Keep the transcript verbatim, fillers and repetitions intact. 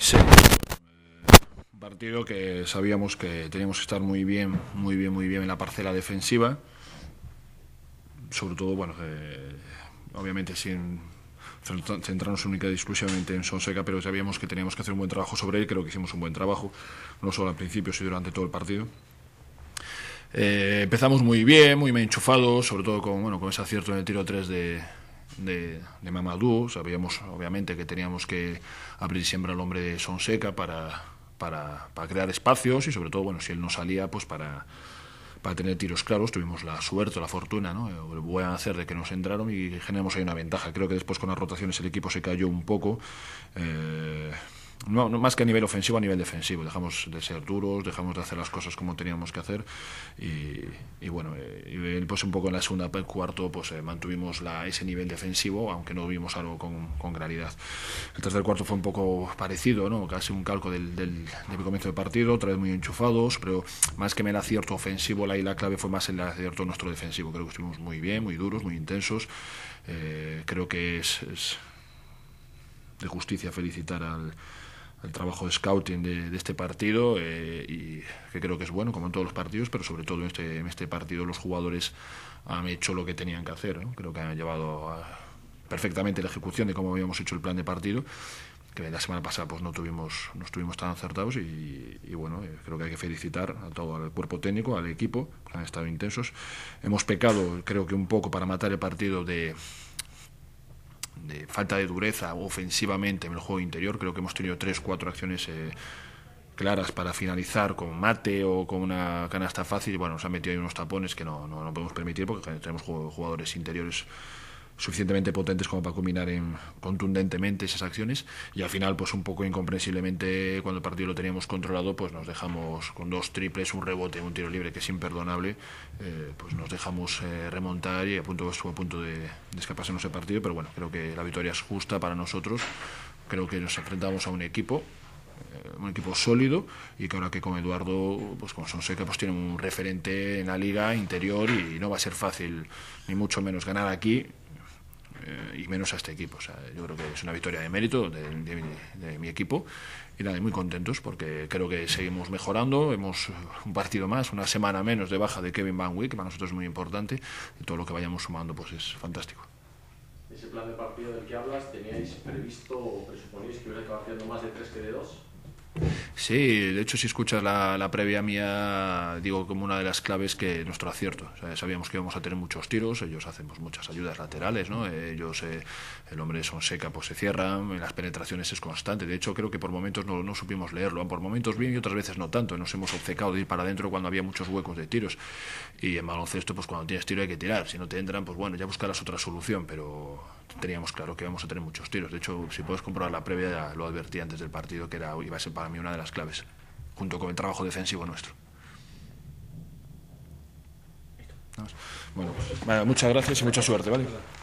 Sí, un partido que sabíamos que teníamos que estar muy bien, muy bien, muy bien en la parcela defensiva, sobre todo, bueno, eh, obviamente sin centrarnos única y exclusivamente en Sonseca, pero sabíamos que teníamos que hacer un buen trabajo sobre él. Creo que hicimos un buen trabajo, no solo al principio, sino durante todo el partido. Eh, empezamos muy bien, muy bien enchufados, sobre todo con, bueno, con ese acierto en el tiro tres de, de, de Mamadou. Sabíamos, obviamente, que teníamos que abrir siempre al hombre de Sonseca para, para, para crear espacios y, sobre todo, bueno, si él no salía, pues para, para tener tiros claros. Tuvimos la suerte, la fortuna, ¿no? El buen hacer de que nos entraron y generamos ahí una ventaja. Creo que después con las rotaciones el equipo se cayó un poco. Eh, No, no, más que a nivel ofensivo, a nivel defensivo. Dejamos de ser duros, dejamos de hacer las cosas como teníamos que hacer y, y bueno, eh, y pues un poco en la segunda el cuarto pues eh, mantuvimos la, ese nivel defensivo, aunque no vimos algo con, con claridad. El tercer cuarto fue un poco parecido, ¿no? Casi un calco del, del, del comienzo del partido, otra vez muy enchufados, pero más que en el acierto ofensivo, la, y la clave fue más en el acierto nuestro defensivo. Creo que estuvimos muy bien, muy duros, muy intensos. Eh, creo que es, es de justicia felicitar al el trabajo de scouting de, de este partido eh, y que creo que es bueno como en todos los partidos, pero sobre todo en este, en este partido los jugadores han hecho lo que tenían que hacer, ¿no? Creo que han llevado a, perfectamente la ejecución de cómo habíamos hecho el plan de partido, que la semana pasada pues no tuvimos no estuvimos tan acertados y, y bueno, eh, creo que hay que felicitar a todo el cuerpo técnico, al equipo, que han estado intensos. Hemos pecado, creo que un poco para matar el partido de de falta de dureza ofensivamente en el juego interior. Creo que hemos tenido tres, cuatro acciones eh, claras para finalizar con mate o con una canasta fácil y bueno, nos han metido ahí unos tapones que no, no, no podemos permitir porque tenemos jugadores interiores suficientemente potentes como para combinar en, contundentemente esas acciones y al final pues un poco incomprensiblemente cuando el partido lo teníamos controlado pues nos dejamos con dos triples, un rebote, un tiro libre que es imperdonable, eh, pues nos dejamos eh, remontar y a punto, estuvo a punto de, de escaparse en ese partido, pero bueno, creo que la victoria es justa para nosotros. Creo que nos enfrentamos a un equipo un equipo sólido y que ahora que con Eduardo, pues con Sonseca, pues tiene un referente en la liga interior y no va a ser fácil ni mucho menos ganar aquí eh, y menos a este equipo. O sea, yo creo que es una victoria de mérito de, de, de mi equipo y nada, muy contentos porque creo que seguimos mejorando. Hemos un partido más, una semana menos de baja de Kevin Van Wyk, que para nosotros es muy importante y todo lo que vayamos sumando pues es fantástico. Ese plan de partido del que hablas, ¿teníais previsto o presuponíais que hubiera acabado haciendo más de tres que de dos? Sí, de hecho si escuchas la, la previa mía digo como una de las claves que nuestro acierto, o sea, sabíamos que íbamos a tener muchos tiros, ellos hacen pues, muchas ayudas laterales, ¿no? Ellos, eh, el hombre de Sonseca pues se cierran, en las penetraciones es constante, de hecho creo que por momentos no, no supimos leerlo, por momentos bien y otras veces no tanto, nos hemos obcecado de ir para adentro cuando había muchos huecos de tiros y en baloncesto pues cuando tienes tiro hay que tirar, si no te entran pues bueno ya buscarás otra solución, pero teníamos claro que íbamos a tener muchos tiros, de hecho si puedes comprobar la previa ya lo advertí antes del partido que era, iba a ser para mí una de las claves, junto con el trabajo defensivo nuestro. Bueno, pues, muchas gracias y mucha suerte, ¿vale?